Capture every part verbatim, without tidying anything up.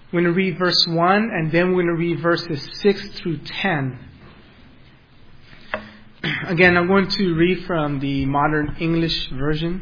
We're going to read verse one, and then we're going to read verses six through ten. Again, I'm going to read from the Modern English Version.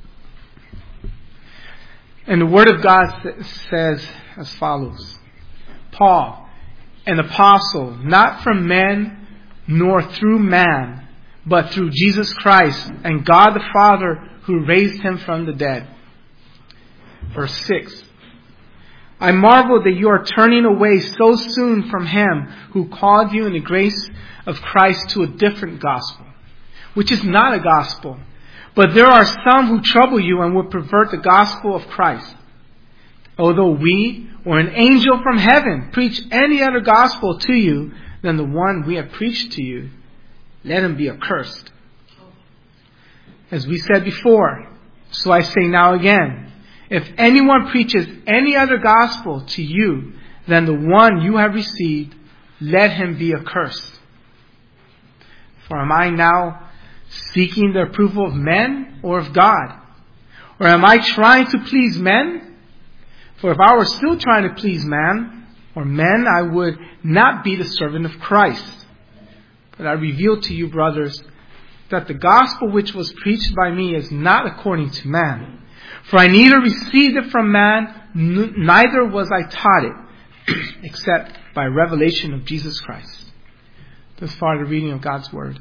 And the Word of God says as follows. Paul, an apostle, not from men nor through man, but through Jesus Christ and God the Father who raised him from the dead. Verse six. I marvel that you are turning away so soon from him who called you in the grace of Christ to a different gospel, which is not a gospel. But there are some who trouble you and would pervert the gospel of Christ. Although we or an angel from heaven preach any other gospel to you than the one we have preached to you, let him be accursed. As we said before, so I say now again, if anyone preaches any other gospel to you than the one you have received, let him be accursed. For am I now seeking the approval of men or of God? Or am I trying to please men? For if I were still trying to please man or men, I would not be the servant of Christ. But I reveal to you, brothers, that the gospel which was preached by me is not according to man. For I neither received it from man, n- neither was I taught it, except by revelation of Jesus Christ. Thus far the reading of God's Word.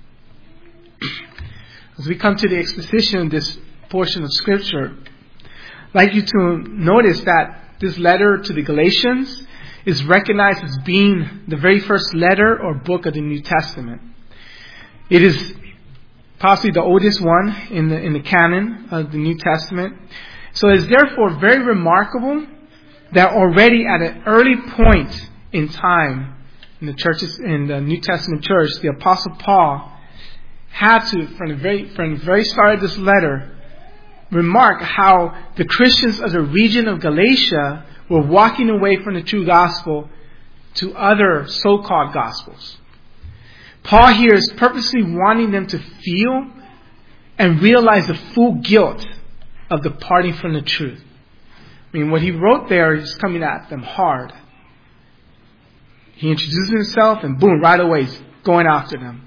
As we come to the exposition of this portion of Scripture, I'd like you to notice that this letter to the Galatians is recognized as being the very first letter or book of the New Testament. It is possibly the oldest one in the in the canon of the New Testament. So it is therefore very remarkable that already at an early point in time in the churches in the New Testament church, the Apostle Paul had to, from the very from the very start of this letter, remark how the Christians of the region of Galatia were walking away from the true gospel to other so-called gospels. Paul here is purposely wanting them to feel and realize the full guilt of departing from the truth. I mean, what he wrote there is coming at them hard. He introduces himself and boom, right away he's going after them.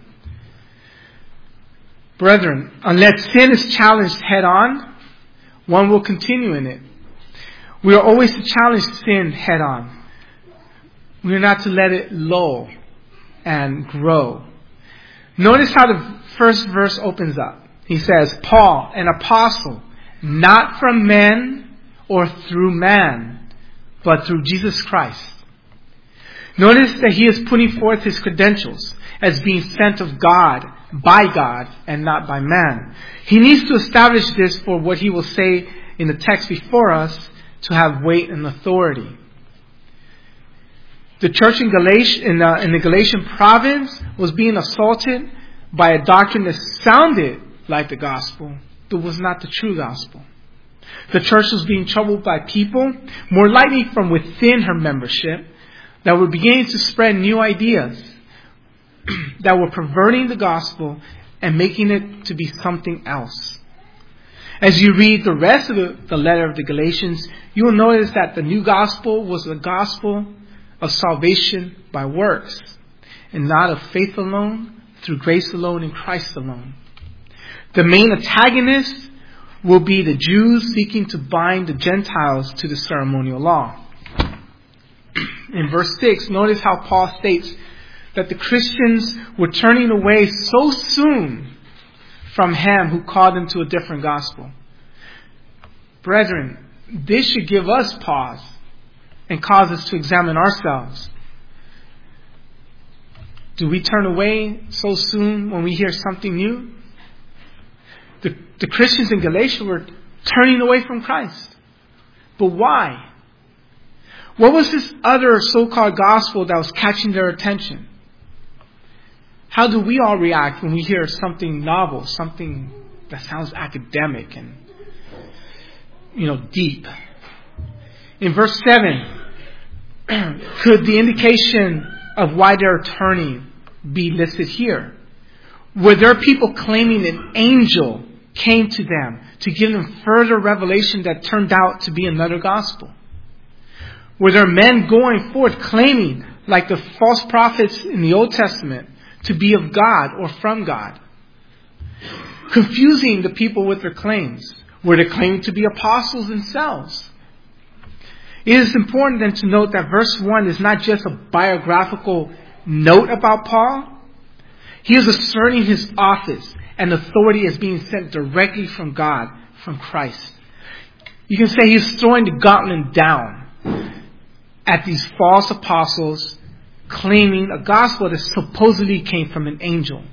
Brethren, unless sin is challenged head on, one will continue in it. We are always to challenge sin head on. We are not to let it lull and grow. Notice how the first verse opens up. He says, Paul, an apostle, not from men or through man, but through Jesus Christ. Notice that he is putting forth his credentials as being sent of God, by God, and not by man. He needs to establish this for what he will say in the text before us to have weight and authority. The church in, Galatia, in, the, in the Galatian province was being assaulted by a doctrine that sounded like the gospel, but was not the true gospel. The church was being troubled by people, more likely from within her membership, that were beginning to spread new ideas that were perverting the gospel and making it to be something else. As you read the rest of the, the letter of the Galatians, you will notice that the new gospel was the gospel of salvation by works, and not of faith alone, through grace alone, in Christ alone. The main antagonist will be the Jews seeking to bind the Gentiles to the ceremonial law. In verse six, notice how Paul states that the Christians were turning away so soon from him who called them to a different gospel. Brethren, this should give us pause and cause us to examine ourselves. Do we turn away so soon when we hear something new? The, the Christians in Galatia were turning away from Christ. But why? What was this other so-called gospel that was catching their attention? How do we all react when we hear something novel, something that sounds academic and, you know, deep? In verse seven, could the indication of why they're turning be listed here? Were there people claiming an angel came to them to give them further revelation that turned out to be another gospel? Were there men going forth claiming, like the false prophets in the Old Testament, to be of God or from God? Confusing the people with their claims. Were they claiming to be apostles themselves? It is important then to note that verse one is not just a biographical note about Paul. He is asserting his office and authority as being sent directly from God, from Christ. You can say he's throwing the gauntlet down at these false apostles claiming a gospel that supposedly came from an angel.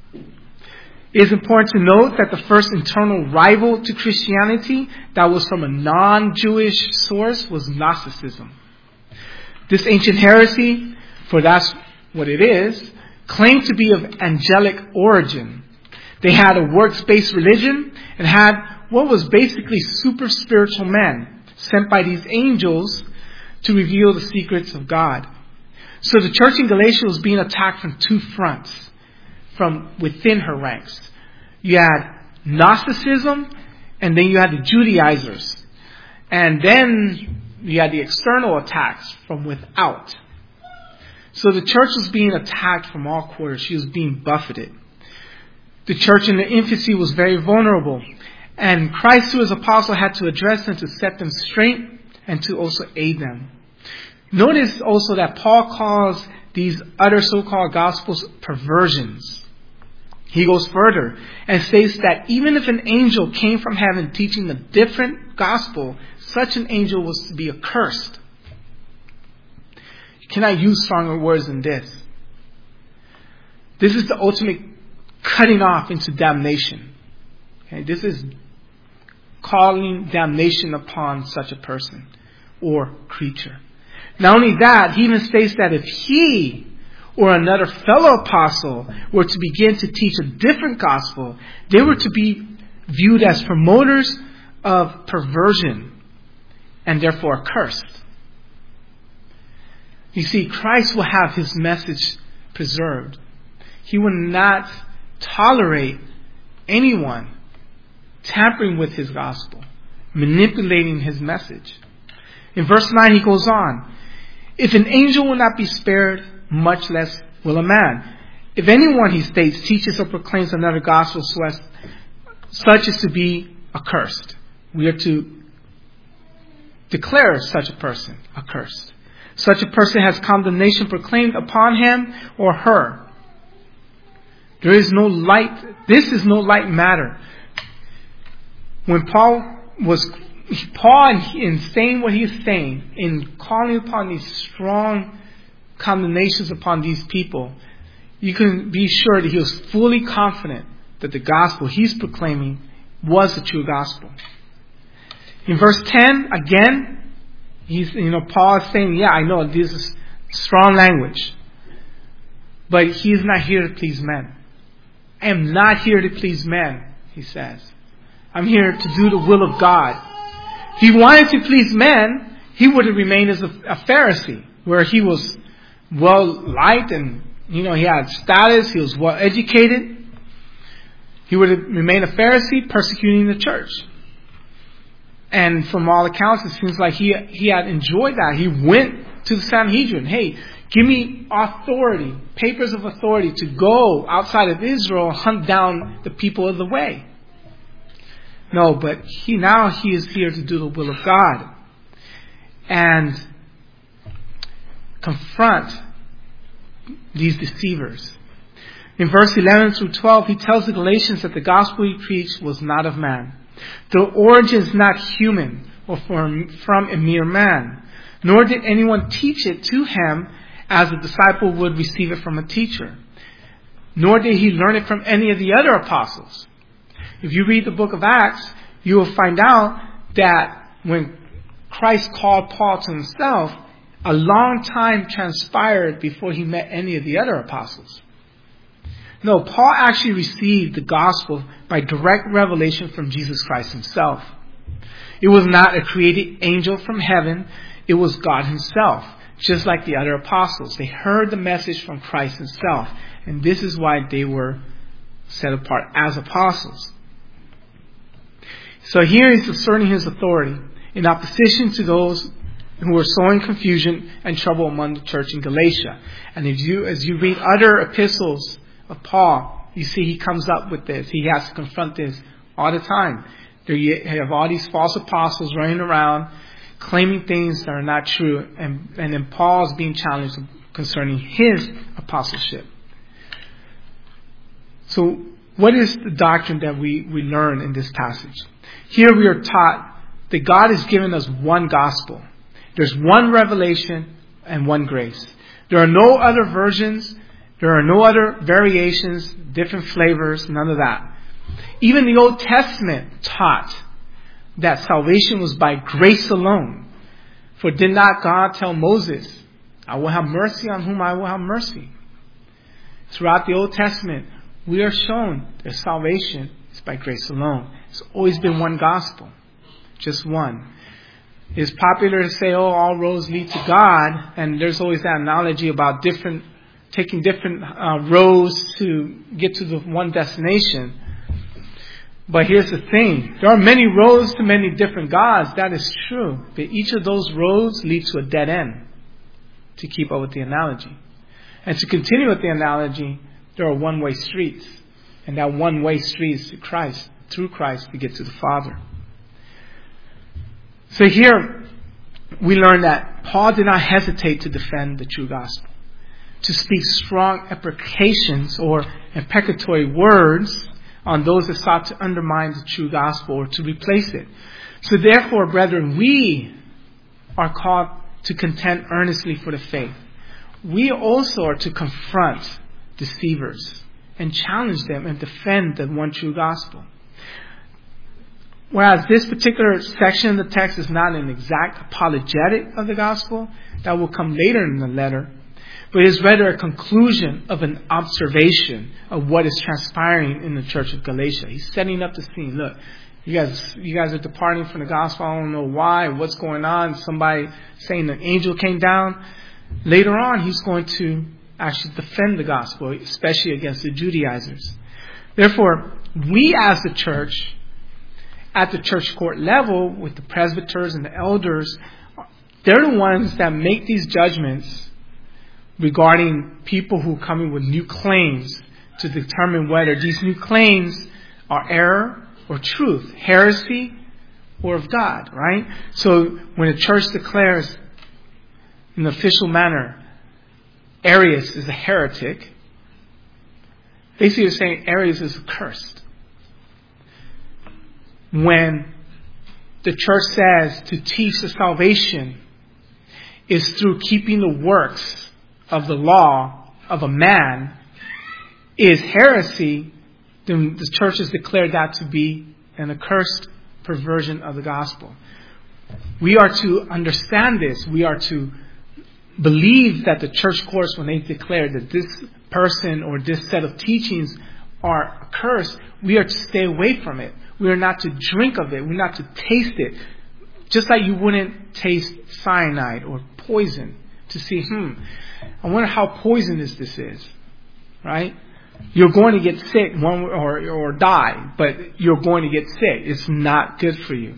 It is important to note that the first internal rival to Christianity that was from a non-Jewish source was Gnosticism. This ancient heresy, for that's what it is, claimed to be of angelic origin. They had a works-based religion and had what was basically super spiritual men sent by these angels to reveal the secrets of God. So the church in Galatia was being attacked from two fronts, from within her ranks. You had Gnosticism, and then you had the Judaizers. And then you had the external attacks from without. So the church was being attacked from all quarters. She was being buffeted. The church in the infancy was very vulnerable. And Christ, through his apostle, had to address them to set them straight and to also aid them. Notice also that Paul calls these other so-called gospels perversions. He goes further and states that even if an angel came from heaven teaching a different gospel, such an angel was to be accursed. You cannot use stronger words than this. This is the ultimate cutting off into damnation. Okay, this is calling damnation upon such a person or creature. Not only that, he even states that if he or another fellow apostle were to begin to teach a different gospel, they were to be viewed as promoters of perversion and therefore accursed. You see, Christ will have his message preserved. He will not tolerate anyone tampering with his gospel, manipulating his message. In verse nine he goes on, if an angel will not be spared, much less will a man. If anyone, he states, teaches or proclaims another gospel so as such as to be accursed, we are to declare such a person accursed. Such a person has condemnation proclaimed upon him or her. There is no light. This is no light matter. When Paul was, Paul in saying what he is saying, in calling upon these strong condemnations upon these people, you can be sure that he was fully confident that the gospel he's proclaiming was the true gospel. In verse ten, again, he's, you know, Paul is saying, yeah, I know this is strong language, but he is not here to please men. I am not here to please men, he says. I'm here to do the will of God. If he wanted to please men, he would have remained as a, a Pharisee, where he was well liked and, you know, he had status, he was well educated. He would have remained a Pharisee persecuting the church. And from all accounts, it seems like he he had enjoyed that. He went to the Sanhedrin. Hey, give me authority, papers of authority to go outside of Israel and hunt down the people of the way. No, but he now he is here to do the will of God and confront these deceivers. In verse eleven through twelve, he tells the Galatians that the gospel he preached was not of man. The origin is not human or from, from a mere man, nor did anyone teach it to him as a disciple would receive it from a teacher, nor did he learn it from any of the other apostles. If you read the book of Acts, you will find out that when Christ called Paul to himself, a long time transpired before he met any of the other apostles. No, Paul actually received the gospel by direct revelation from Jesus Christ himself. It was not a created angel from heaven. It was God himself, just like the other apostles. They heard the message from Christ himself, and this is why they were set apart as apostles. So here he's asserting his authority in opposition to those who were sowing confusion and trouble among the church in Galatia. And if you, as you read other epistles of Paul, you see he comes up with this. He has to confront this all the time. There you have all these false apostles running around claiming things that are not true. And, and then Paul's being challenged concerning his apostleship. So what is the doctrine that we, we learn in this passage? Here we are taught that God has given us one gospel. There's one revelation and one grace. There are no other versions. There are no other variations, different flavors, none of that. Even the Old Testament taught that salvation was by grace alone. For did not God tell Moses, I will have mercy on whom I will have mercy? Throughout the Old Testament, we are shown that salvation is by grace alone. It's always been one gospel. Just one. It's popular to say, oh, all roads lead to God. And there's always that analogy about different, taking different uh, roads to get to the one destination. But here's the thing. There are many roads to many different gods. That is true. But each of those roads lead to a dead end, to keep up with the analogy. And to continue with the analogy, there are one-way streets. And that one-way street is to Christ, through Christ, to get to the Father. So here we learn that Paul did not hesitate to defend the true gospel, to speak strong imprecations or imprecatory words on those that sought to undermine the true gospel or to replace it. So therefore, brethren, we are called to contend earnestly for the faith. We also are to confront deceivers and challenge them and defend the one true gospel. Whereas this particular section of the text is not an exact apologetic of the gospel, that will come later in the letter, but is rather a conclusion of an observation of what is transpiring in the church of Galatia. He's setting up the scene. Look, you guys, you guys are departing from the gospel. I don't know why, what's going on. Somebody saying an angel came down. Later on, he's going to actually defend the gospel, especially against the Judaizers. Therefore, we as the church, at the church court level, with the presbyters and the elders, they're the ones that make these judgments regarding people who come in with new claims to determine whether these new claims are error or truth, heresy or of God, right? So when a church declares in an official manner, Arius is a heretic, basically they're saying Arius is accursed. When the church says to teach the salvation is through keeping the works of the law of a man is heresy, then the church has declared that to be an accursed perversion of the gospel. We are to understand this. We are to believe that the church courts, when they declare that this person or this set of teachings are accursed, we are to stay away from it. We are not to drink of it. We're not to taste it. Just like you wouldn't taste cyanide or poison to see, hmm, I wonder how poisonous this is, right? You're going to get sick one or, or die, but you're going to get sick. It's not good for you.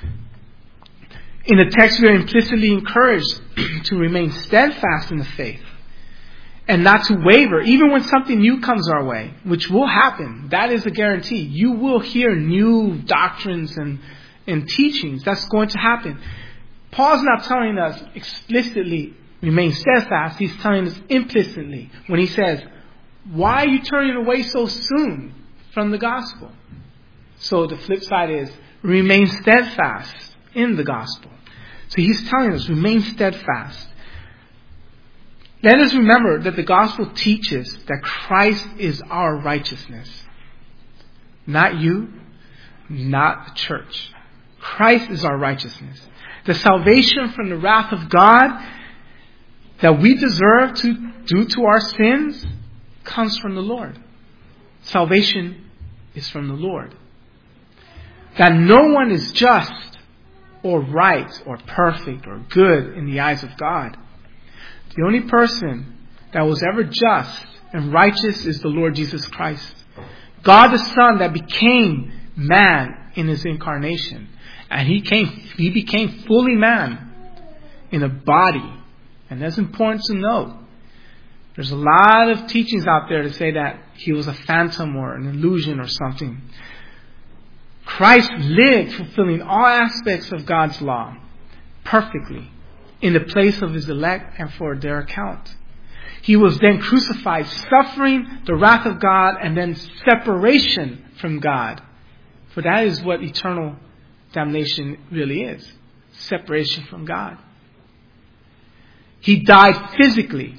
In the text, we are implicitly encouraged to remain steadfast in the faith and not to waver, even when something new comes our way, which will happen. That is a guarantee. You will hear new doctrines and, and teachings. That's going to happen. Paul's not telling us explicitly, remain steadfast. He's telling us implicitly when he says, why are you turning away so soon from the gospel? So the flip side is, remain steadfast in the gospel. So he's telling us, remain steadfast. Let us remember that the gospel teaches that Christ is our righteousness. Not you, not the church. Christ is our righteousness. The salvation from the wrath of God that we deserve to due to our sins comes from the Lord. Salvation is from the Lord. That no one is just or right or perfect or good in the eyes of God. The only person that was ever just and righteous is the Lord Jesus Christ. God the Son that became man in his incarnation. And he came, he became fully man. in a body. And that's important to know. There's a lot of teachings out there to say that he was a phantom or an illusion or something. Christ lived fulfilling all aspects of God's law perfectly in the place of his elect and for their account. He was then crucified, suffering the wrath of God and then separation from God. For that is what eternal damnation really is. Separation from God. He died physically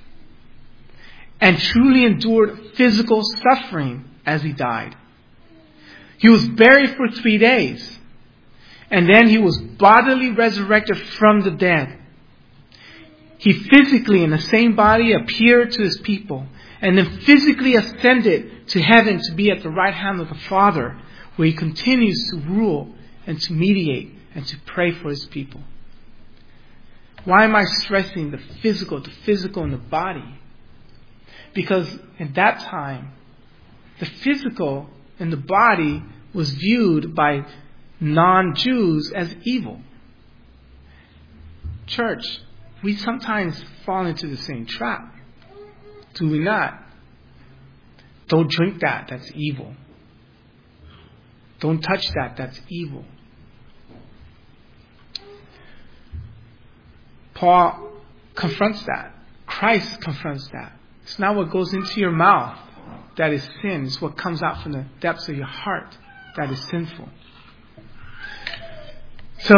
and truly endured physical suffering as he died. He was buried for three days. And then he was bodily resurrected from the dead. He physically, in the same body, appeared to his people. And then physically ascended to heaven to be at the right hand of the Father, where he continues to rule and to mediate and to pray for his people. Why am I stressing the physical, the physical in the body? Because in that time, the physical in the body was viewed by non-Jews as evil. Church, we sometimes fall into the same trap. Do we not? Don't drink that, that's evil. Don't touch that, that's evil. Paul confronts that. Christ confronts that. It's not what goes into your mouth that is sin. It's what comes out from the depths of your heart that is sinful. So,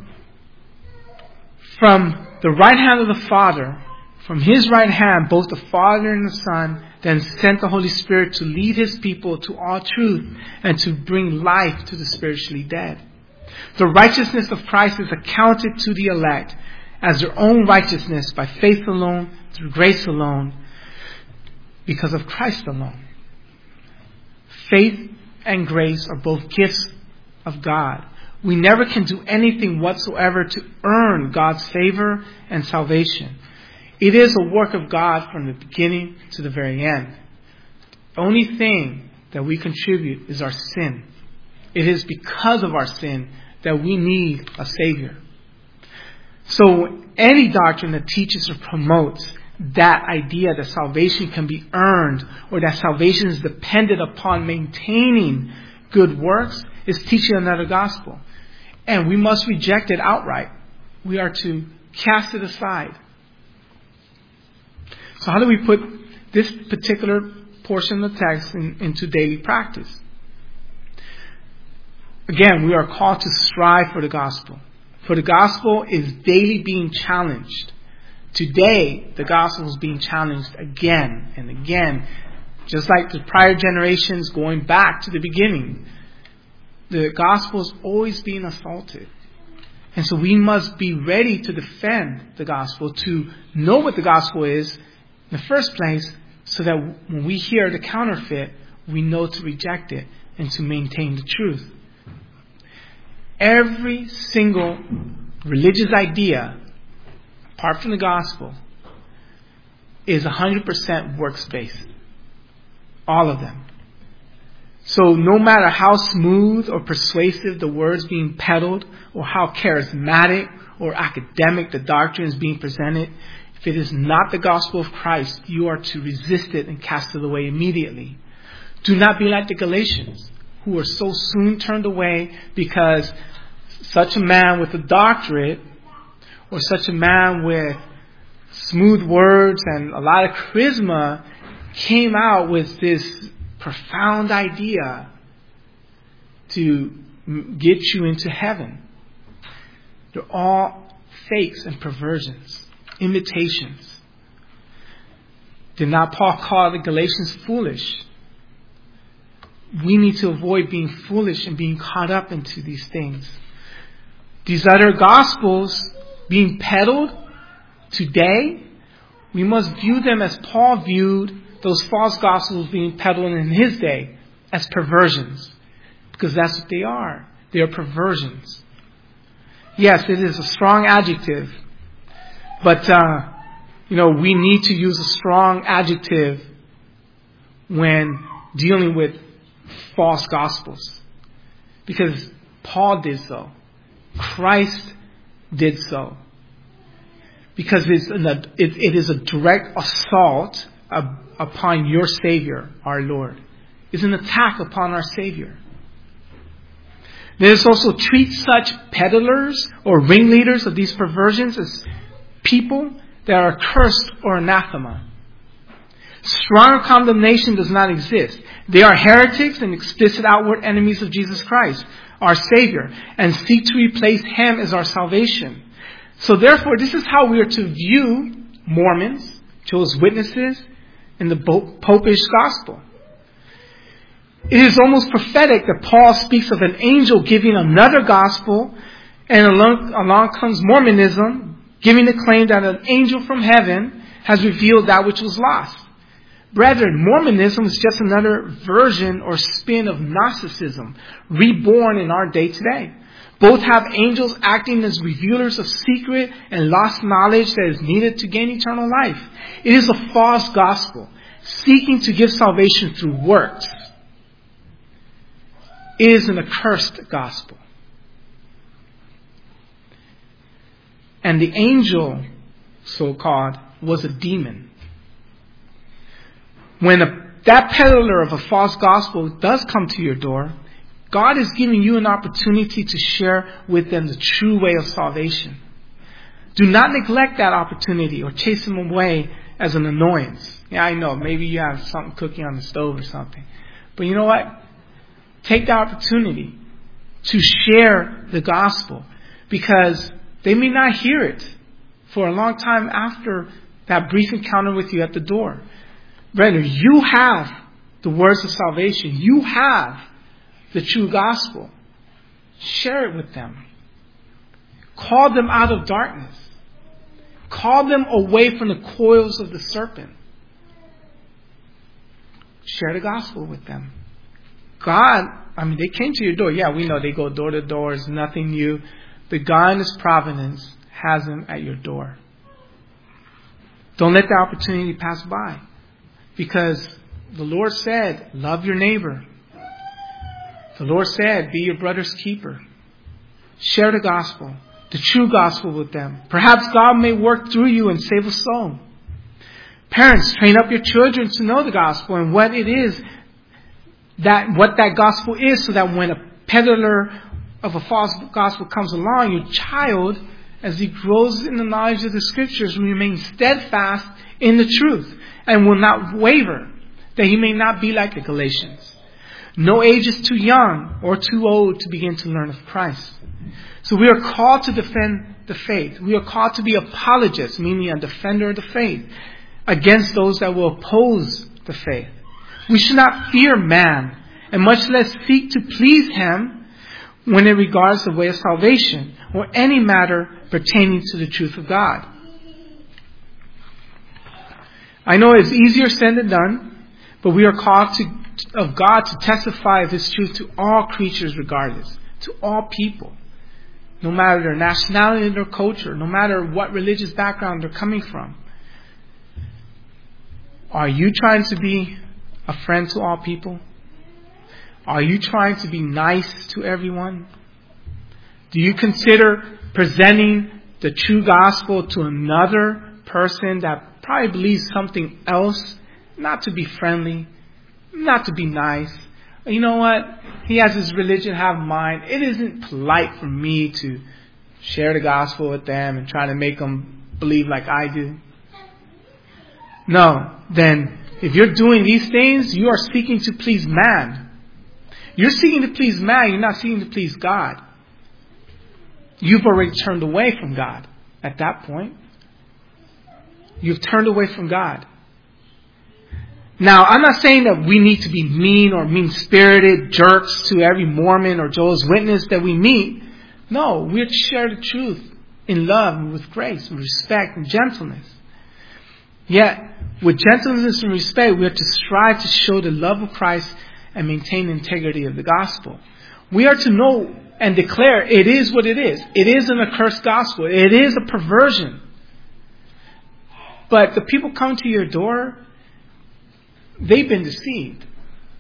from the right hand of the Father, from his right hand, both the Father and the Son then sent the Holy Spirit to lead his people to all truth and to bring life to the spiritually dead. The righteousness of Christ is accounted to the elect as their own righteousness by faith alone, through grace alone, because of Christ alone. Faith and grace are both gifts of God. We never can do anything whatsoever to earn God's favor and salvation. It is a work of God from the beginning to the very end. The only thing that we contribute is our sin. It is because of our sin that we need a Savior. So any doctrine that teaches or promotes that idea that salvation can be earned or that salvation is dependent upon maintaining good works is teaching another gospel. And we must reject it outright. We are to cast it aside. So how do we put this particular portion of the text in, into daily practice? Again, we are called to strive for the gospel. For the gospel is daily being challenged. Today, the gospel is being challenged again and again. Just like the prior generations going back to the beginning. The gospel is always being assaulted. And so we must be ready to defend the gospel, to know what the gospel is in the first place, so that when we hear the counterfeit, we know to reject it and to maintain the truth. Every single religious idea, apart from the gospel, is one hundred percent works-based. All of them. So no matter how smooth or persuasive the words being peddled, or how charismatic or academic the doctrine is being presented, if it is not the gospel of Christ, you are to resist it and cast it away immediately. Do not be like the Galatians, who were so soon turned away because such a man with a doctorate, or such a man with smooth words and a lot of charisma, came out with this profound idea to get you into heaven. They're all fakes and perversions, imitations. Did not Paul call the Galatians foolish? We need to avoid being foolish and being caught up into these things. These other gospels being peddled today, we must view them as Paul viewed those false gospels being peddled in his day, as perversions. Because that's what they are. They are perversions. Yes, it is a strong adjective. But, uh, you know, we need to use a strong adjective when dealing with false gospels. Because Paul did so. Christ did so. because it's an, it, it is a direct assault of, upon your Savior, our Lord. It's an attack upon our Savior. Let us also treat such peddlers or ringleaders of these perversions as people that are cursed or anathema. Stronger condemnation does not exist. They are heretics and explicit outward enemies of Jesus Christ, our Savior, and seek to replace Him as our salvation. So therefore, this is how we are to view Mormons, Jehovah's Witnesses, and the Popish gospel. It is almost prophetic that Paul speaks of an angel giving another gospel, and along, along comes Mormonism, giving the claim that an angel from heaven has revealed that which was lost. Brethren, Mormonism is just another version or spin of Gnosticism, reborn in our day today. Both have angels acting as revealers of secret and lost knowledge that is needed to gain eternal life. It is a false gospel, seeking to give salvation through works. It is an accursed gospel. And the angel, so-called, was a demon. When a, that peddler of a false gospel does come to your door, God is giving you an opportunity to share with them the true way of salvation. Do not neglect that opportunity or chase them away as an annoyance. Yeah, I know, maybe you have something cooking on the stove or something. But you know what? Take the opportunity to share the gospel, because they may not hear it for a long time after that brief encounter with you at the door. Brethren, you have the words of salvation. You have the true gospel. Share it with them. Call them out of darkness. Call them away from the coils of the serpent. Share the gospel with them. God, I mean, they came to your door. Yeah, we know they go door to door. It's nothing new. But God in His providence has them at your door. Don't let the opportunity pass by. Because the Lord said, love your neighbor. The Lord said, be your brother's keeper. Share the gospel, the true gospel with them. Perhaps God may work through you and save a soul. Parents, train up your children to know the gospel and what it is, that what that gospel is, so that when a peddler of a false gospel comes along, your child, as he grows in the knowledge of the scriptures, will remain steadfast in the truth and will not waver, that he may not be like the Galatians. No age is too young or too old to begin to learn of Christ. So we are called to defend the faith. We are called to be apologists, meaning a defender of the faith, against those that will oppose the faith. We should not fear man, and much less seek to please him when it regards the way of salvation or any matter pertaining to the truth of God. I know it's easier said than done, but we are called to, of God to testify of His truth to all creatures regardless, to all people, no matter their nationality or their culture, no matter what religious background they're coming from. Are you trying to be a friend to all people? Are you trying to be nice to everyone? Do you consider presenting the true gospel to another person that probably believes something else, not to be friendly, not to be nice? You know what? He has his religion, have mine. It isn't polite for me to share the gospel with them and try to make them believe like I do. No, then if you're doing these things, you are seeking to please man. You're seeking to please man, you're not seeking to please God. You've already turned away from God at that point. You've turned away from God. Now, I'm not saying that we need to be mean or mean-spirited jerks to every Mormon or Jehovah's Witness that we meet. No, we're to share the truth in love and with grace and respect and gentleness. Yet, with gentleness and respect, we are to strive to show the love of Christ and maintain the integrity of the gospel. We are to know and declare it is what it is. It is an accursed gospel. It is a perversion. But the people come to your door, they've been deceived.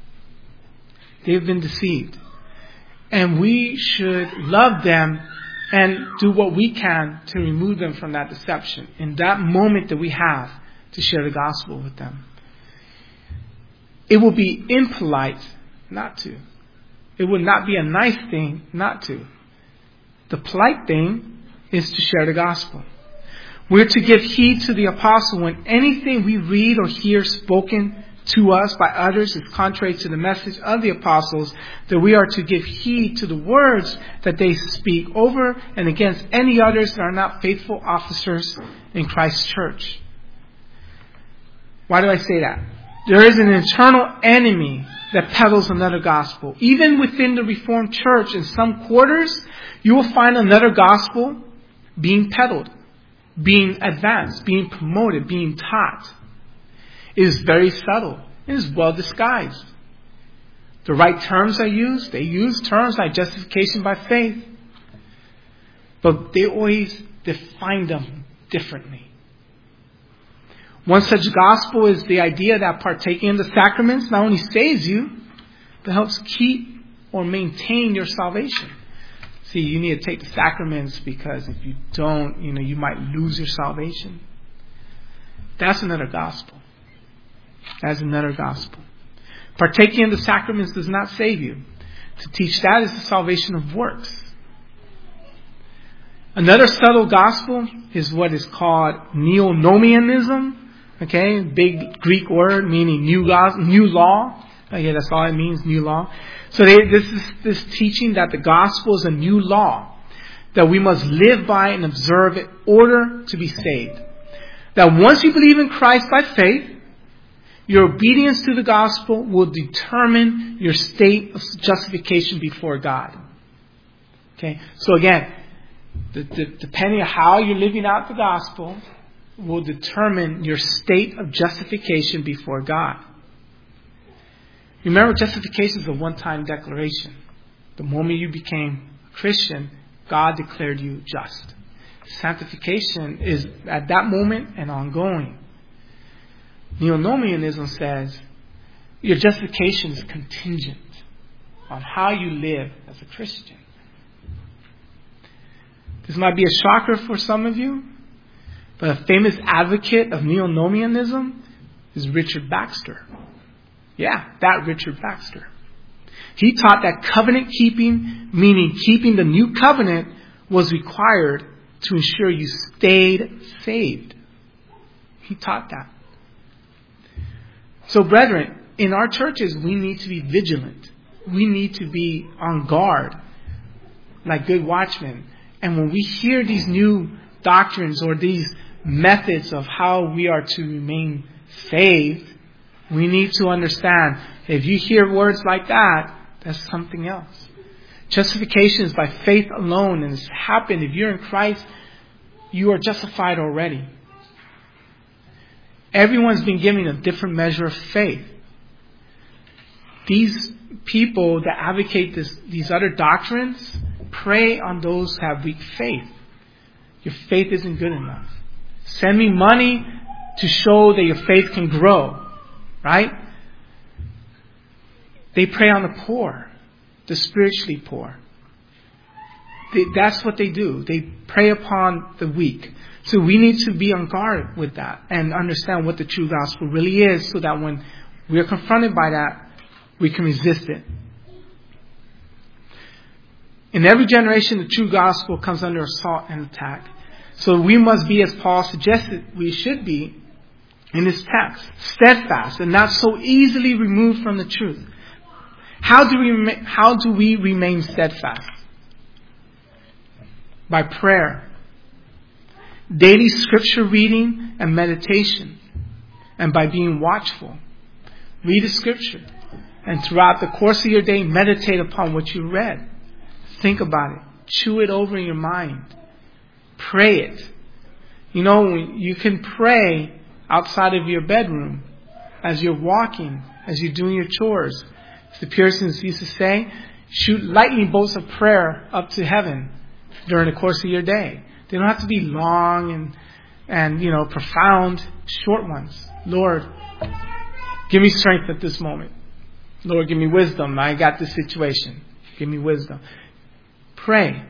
They've been deceived. And we should love them and do what we can to remove them from that deception in that moment that we have to share the gospel with them. It will be impolite not to. It would not be a nice thing not to. The polite thing is to share the gospel. We're to give heed to the apostle when anything we read or hear spoken to us by others is contrary to the message of the apostles, that we are to give heed to the words that they speak over and against any others that are not faithful officers in Christ's church. Why do I say that? There is an internal enemy that peddles another gospel. Even within the Reformed Church, in some quarters, you will find another gospel being peddled, being advanced, being promoted, being taught. It is very subtle. It is well disguised. The right terms are used. They use terms like justification by faith. But they always define them differently. One such gospel is the idea that partaking in the sacraments not only saves you, but helps keep or maintain your salvation. See, you need to take the sacraments because if you don't, you know, you might lose your salvation. That's another gospel. That's another gospel. Partaking in the sacraments does not save you. To teach that is the salvation of works. Another subtle gospel is what is called neonomianism. Okay, big Greek word meaning new law. New law. Oh, yeah, that's all it means, new law. So they, this is this teaching that the gospel is a new law that we must live by and observe in order to be saved. That once you believe in Christ by faith, your obedience to the gospel will determine your state of justification before God. Okay, so again, the, the, depending on how you're living out the gospel, will determine your state of justification before God. Remember, justification is a one-time declaration. The moment you became a Christian, God declared you just. Sanctification is at that moment and ongoing. Neonomianism says your justification is contingent on how you live as a Christian. This might be a shocker for some of you, but a famous advocate of neonomianism is Richard Baxter. Yeah, that Richard Baxter. He taught that covenant keeping, meaning keeping the new covenant, was required to ensure you stayed saved. He taught that. So brethren, in our churches, we need to be vigilant. We need to be on guard, like good watchmen. And when we hear these new doctrines or these methods of how we are to remain saved, we need to understand, if you hear words like that, that's something else. Justification is by faith alone, and it's happened. If you're in Christ, you are justified already. Everyone's been given a different measure of faith. These people that advocate this, these other doctrines prey on those who have weak faith. Your faith isn't good enough. Send me money to show that your faith can grow. Right? They prey on the poor, the spiritually poor. They, that's what they do. They prey upon the weak. So we need to be on guard with that and understand what the true gospel really is, so that when we are confronted by that, we can resist it. In every generation, the true gospel comes under assault and attack. So we must be, as Paul suggested we should be in this text, steadfast and not so easily removed from the truth. How do we, how do we remain steadfast? By prayer, daily scripture reading and meditation, and by being watchful. Read the scripture, and throughout the course of your day, meditate upon what you read. Think about it. Chew it over in your mind. Pray it. You know, you can pray outside of your bedroom, as you're walking, as you're doing your chores. As the Puritans used to say, shoot lightning bolts of prayer up to heaven during the course of your day. They don't have to be long and, and you know, profound, short ones. Lord, give me strength at this moment. Lord, give me wisdom. I got this situation. Give me wisdom. Pray.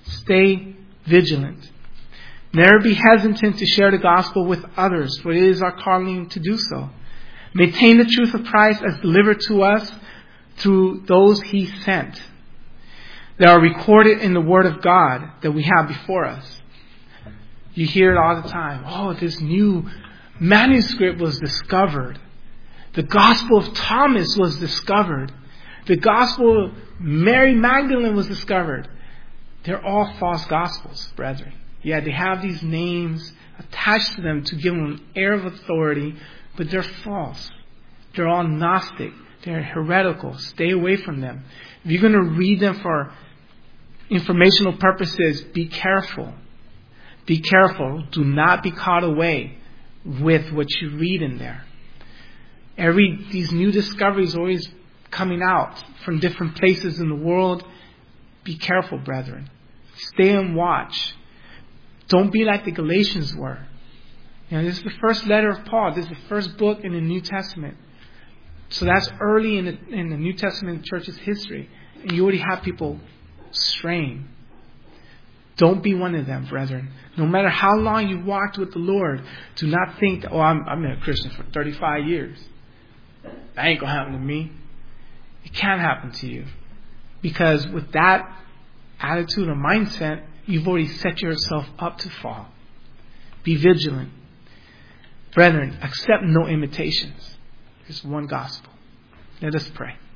Stay vigilant. Never be hesitant to share the gospel with others, for it is our calling to do so. Maintain the truth of Christ as delivered to us through those He sent. They are recorded in the Word of God that we have before us. You hear it all the time. Oh, this new manuscript was discovered. The Gospel of Thomas was discovered. The Gospel of Mary Magdalene was discovered. They're all false Gospels, brethren. Yeah, they have these names attached to them to give them an air of authority, but they're false. They're all Gnostic. They're heretical. Stay away from them. If you're going to read them for informational purposes, be careful. Be careful. Do not be caught away with what you read in there. Every these new discoveries are always coming out from different places in the world. Be careful, brethren. Stay and watch. Don't be like the Galatians were. You know, this is the first letter of Paul. This is the first book in the New Testament. So that's early in the, in the New Testament church's history. And you already have people straying. Don't be one of them, brethren. No matter how long you've walked with the Lord, do not think, oh, I'm, I'm a Christian for thirty-five years. That ain't going to happen to me. It can happen to you. Because with that attitude or mindset, you've already set yourself up to fall. Be vigilant. Brethren, accept no imitations. There's one gospel. Let us pray.